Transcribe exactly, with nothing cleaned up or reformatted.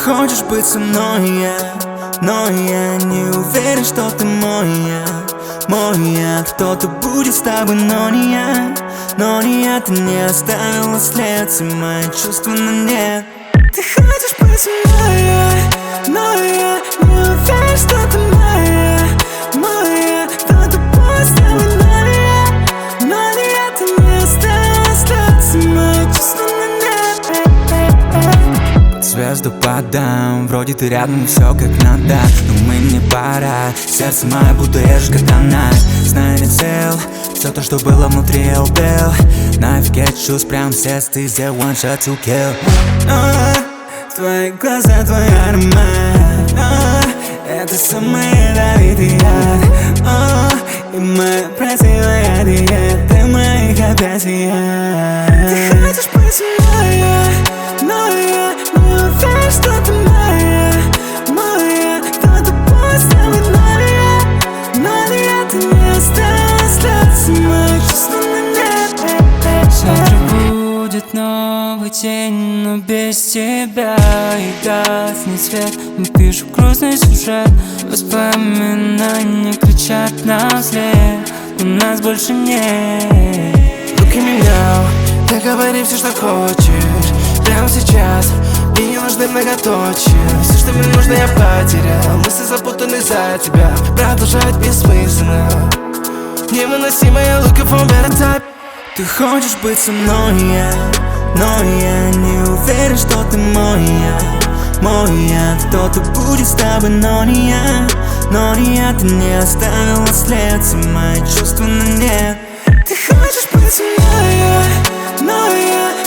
хочешь быть со мной, я, но я не уверен, что ты мой, я, мой я. Кто-то будет с тобой, но не я, но не я. Ты не оставила след, все мои чувства на нет. Ты хочешь быть со мной, я, но я не уверен, что ты моя, моя. Кто-то будет с тобой, но не я, но не я. Ты не оставила след, все мои чувства на нет. Под звезду падам, вроде ты рядом, все как надо, но мы не пара. Сердце мое будто ежка тонать. Знаю, не цел, все то, что было внутри, я убил. Нафиг я чувств, прям в сердце, ты сделал one shot to kill. Но твои глаза, твой аромат, но это самый ядовитый яд. О, и моя красивая диета, ты моих объятия. Ты хочешь быть со мной, я, но я не уверен, что ты моя, моя. Кто-то будет с тобой, но не я, но не я. Ты не оставила след, все мои чувства на нет. Завтра будет новый день, но без тебя и гаснет свет. Мы пишем грустный сюжет, воспоминания кричат нам вслед. У нас больше нет. Look at me now, ты говори все, что хочешь прямо сейчас. Мне не нужны многоточия, все, что мне нужно, я потерял. Мысли запутаны за тебя, продолжать бессмысленно. Невыносимо, я looking for better type. Ты хочешь быть со мной, я, но я не уверен, что ты мой, я, мой я. Кто-то будет с тобой, но не я, но не я. Ты не оставила след, все мои чувства на нет. Ты хочешь быть со мной, я, но я